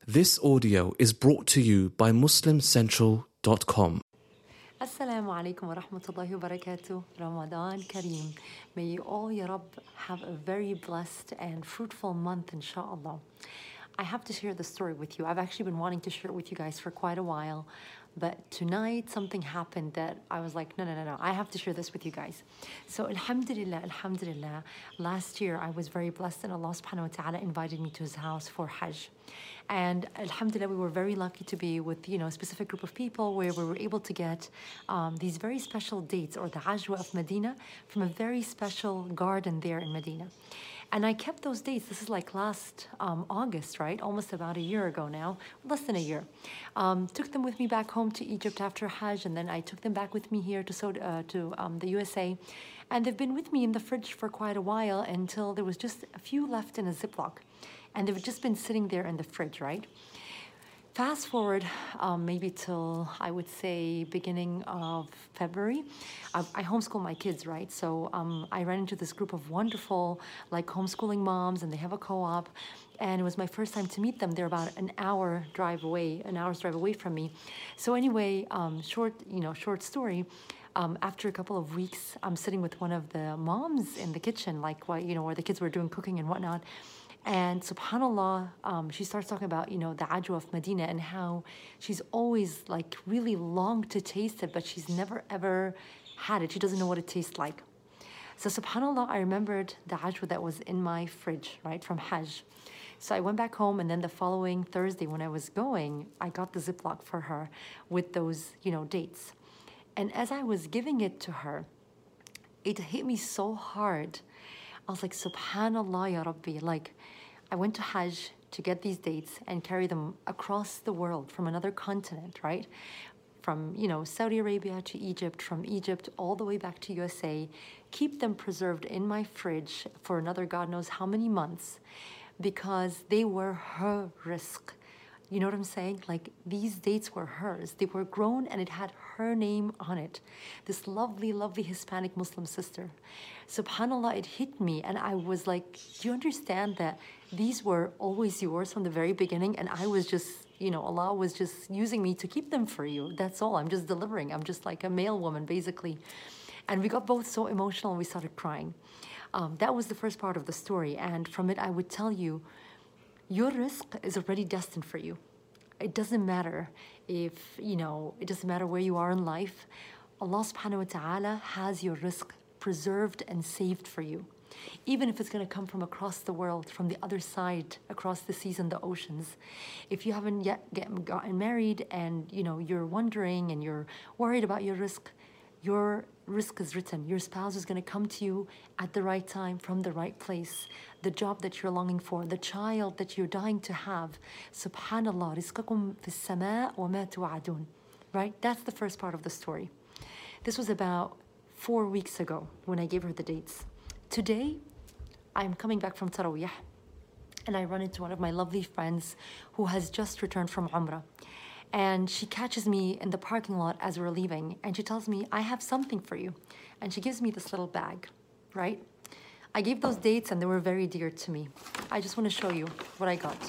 This audio is brought to you by MuslimCentral.com. Assalamu alaikum wa rahmatullahi wa barakatuh. Ramadan Kareem. May you all, Ya Rab, have a very blessed and fruitful month, inshallah. I have to share the story with you. I've actually been wanting to share it with you guys for quite a while. But tonight, something happened that I was like, no. I have to share this with you guys. So, alhamdulillah, last year I was very blessed and Allah subhanahu wa ta'ala invited me to His house for Hajj. And alhamdulillah, we were very lucky to be with, a specific group of people where we were able to get these very special dates, or the Ajwa of Medina, from a very special garden there in Medina. And I kept those dates. This is like last August, right? Almost about a year ago now, less than a year. Took them with me back home to Egypt after Hajj, and then I took them back with me here to the USA. And they've been with me in the fridge for quite a while until there was just a few left in a Ziploc. And they've just been sitting there in the fridge, right? Fast forward maybe till, I would say, beginning of February. I homeschool my kids, right? So I ran into this group of wonderful, homeschooling moms, and they have a co-op. And it was my first time to meet them. They're about an hour's drive away from me. So anyway, short story. After a couple of weeks, I'm sitting with one of the moms in the kitchen, where the kids were doing cooking and whatnot. And subhanAllah, she starts talking about, the Ajwa of Medina and how she's always really longed to taste it, but she's never ever had it. She doesn't know what it tastes like. So subhanAllah, I remembered the Ajwa that was in my fridge, right, from Hajj. So I went back home, and then the following Thursday when I was going, I got the Ziploc for her with those, dates. And as I was giving it to her, it hit me so hard. I was like, subhanallah, ya Rabbi. I went to Hajj to get these dates and carry them across the world from another continent, right? From, Saudi Arabia to Egypt, from Egypt all the way back to USA, keep them preserved in my fridge for another God knows how many months, because they were her rizq. You know what I'm saying? These dates were hers. They were grown and it had her name on it. This lovely, lovely Hispanic Muslim sister. SubhanAllah, it hit me and I was like, do you understand that these were always yours from the very beginning? And I was just, Allah was just using me to keep them for you. That's all. I'm just delivering. I'm just like a mail woman, basically. And we got both so emotional and we started crying. That was the first part of the story. And from it, I would tell you, your rizq is already destined for you. It doesn't matter it doesn't matter where you are in life. Allah subhanahu wa ta'ala has your rizq preserved and saved for you. Even if it's going to come from across the world, from the other side, across the seas and the oceans. If you haven't yet gotten married and, you're wondering and you're worried about your rizq is written. Your spouse is going to come to you at the right time, from the right place. The job that you're longing for, the child that you're dying to have. Subhanallah, rizqakum fis sama' wa ma tu'adun. Right? That's the first part of the story. This was about 4 weeks ago when I gave her the dates. Today, I'm coming back from Taraweeh, and I run into one of my lovely friends who has just returned from Umrah. And she catches me in the parking lot as we're leaving, and she tells me, I have something for you. And she gives me this little bag, right? I gave those dates and they were very dear to me. I just want to show you what I got.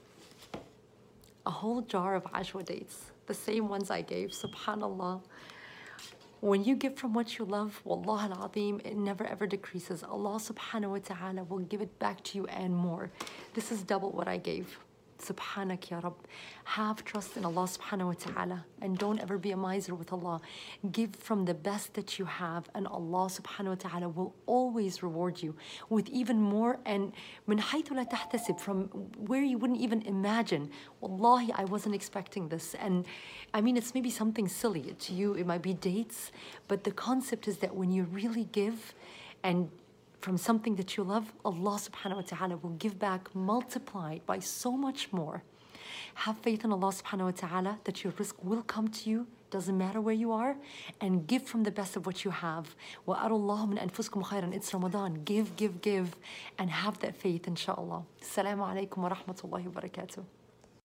A whole jar of Ajwa dates, the same ones I gave, subhanallah. When you give from what you love, wallah al-azim, it never ever decreases. Allah subhanahu wa ta'ala will give it back to you and more. This is double what I gave. Subhanak ya Rab. Have trust in Allah subhanahu wa ta'ala and don't ever be a miser with Allah. Give from the best that you have and Allah subhanahu wa ta'ala will always reward you with even more, and min haythu la tahtasib, from where you wouldn't even imagine. Wallahi, I wasn't expecting this. And I mean, it's maybe something silly to you, it might be dates, but the concept is that when you really give and from something that you love, Allah subhanahu wa ta'ala will give back multiplied by so much more. Have faith in Allah subhanahu wa ta'ala that your rizq will come to you, doesn't matter where you are, and give from the best of what you have. وَأَرُوا اللَّهُ مِنْ أَنفُسِكُمْ خَيْرًا. It's Ramadan. Give, and have that faith, inshallah. Assalamu alaikum wa rahmatullahi wa barakatuh.